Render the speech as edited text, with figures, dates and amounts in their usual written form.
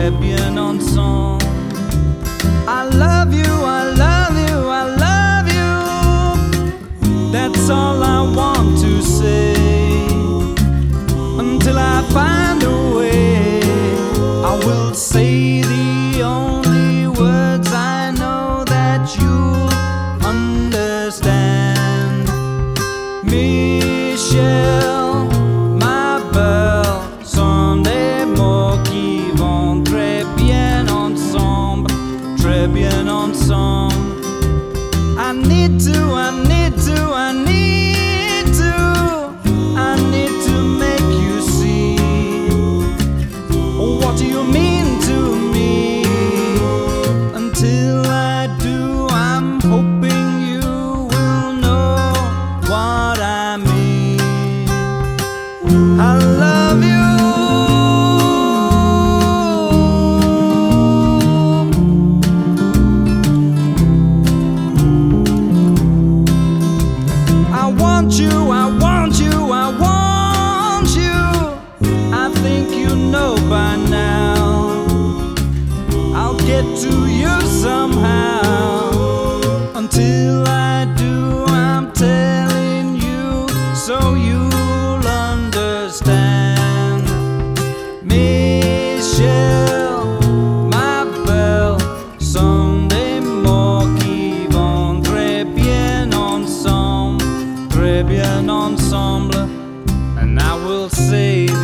très bien ensemble. I love you, I love you, I love you. That's all I want to say. Until I find a way, I will say the only words I know that you'll understand. Michel, ma belle, sont des mots qui vont très bien ensemble, très bien ensemble. I need to, I need to, I need to, I need to make you see. What do you mean to me? Until I do, I'm hoping you will know what I mean. I love you. I want you, I want you, I want you. I think you know by now. I'll get to you somehow. Until I do, I'm telling you so you'll understand. Michel, ma belle, sont des mots qui vont très bien ensemble, très bien ensemble. And I will say